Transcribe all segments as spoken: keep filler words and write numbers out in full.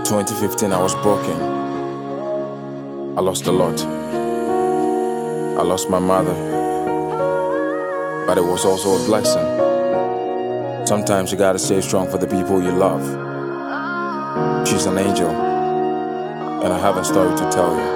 twenty fifteen, I was broken. I lost a lot. I lost my mother, but it was also a blessing. Sometimes you gotta stay strong for the people you love. She's an angel, and I have a story to tell you.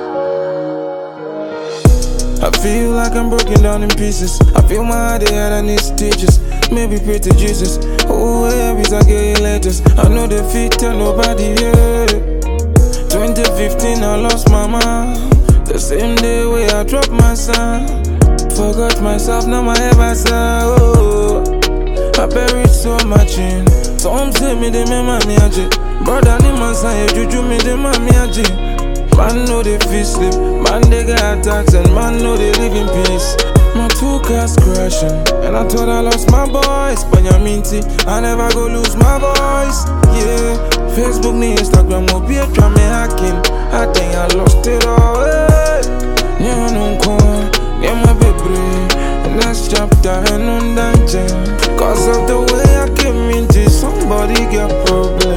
I feel like I'm broken down in pieces. I feel my heart head and need stitches. Maybe pray to Jesus. Oh, babies, I get letters. I know the feet tell nobody, yeah. twenty fifteen, I lost my mom. The same day where I dropped my son. Forgot myself, now my head myself. Oh, I buried so much in. Some say me de me mami aje. Brother ni man say juju me de mami aje. Man know they feel sleep, man they get attacks, and man know they live in peace. My two cars crashing, and I thought I lost my voice. Banyaminti, I never go lose my voice. Yeah, Facebook ni Instagram will be a try me hacking. I think I lost it all. Hey. Yeah, no one, yeah my baby. Next chapter and on danger. Cause of the way I came into somebody got problem.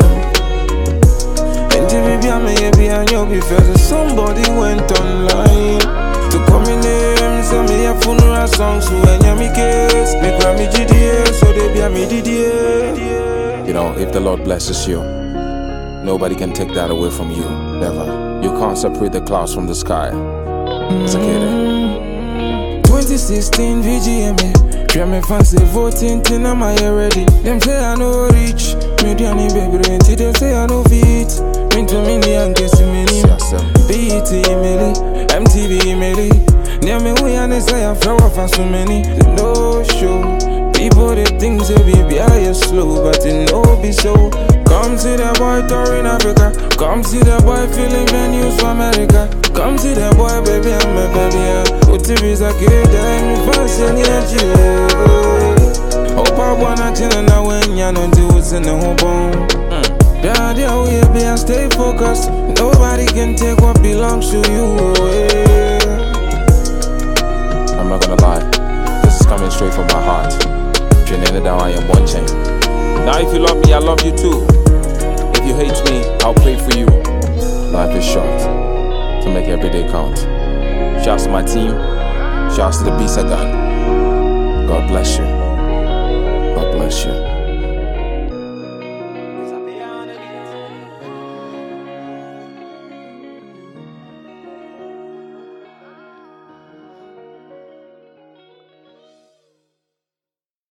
Baby, I'm a baby and you'll be fed. Somebody went online to call me names, and me a funeral song. So when you make case, make me G D A, so they be a me D D A. You know, if the Lord blesses you, nobody can take that away from you. Never. You can't separate the clouds from the sky. It's okay then. twenty sixteen V G M A. Try me fancy voting till I'm ready. Them say I no reach, me do any baby until they say I no fit. Into mini and guess many B E T email, M T V email. Near me we and say I flow for so many. No show. People they think say baby I is slow, but it no be so. Come see the boy touring Africa. Come see the boy filling venues for America. Come see the boy baby I'm a baby. O T V's a kid and me fancy energy. Hope I wanna chill now when you're not doing the whole bone. Daddy, oh yeah, be and stay focused. Nobody can take what belongs to you. Yeah. I'm not gonna lie, this is coming straight from my heart. Down, I am one chain. Now if you love me, I love you too. If you hate me, I'll pray for you. Life is short, so make every day count. Shouts to my team, shouts to the beast I got. God bless you.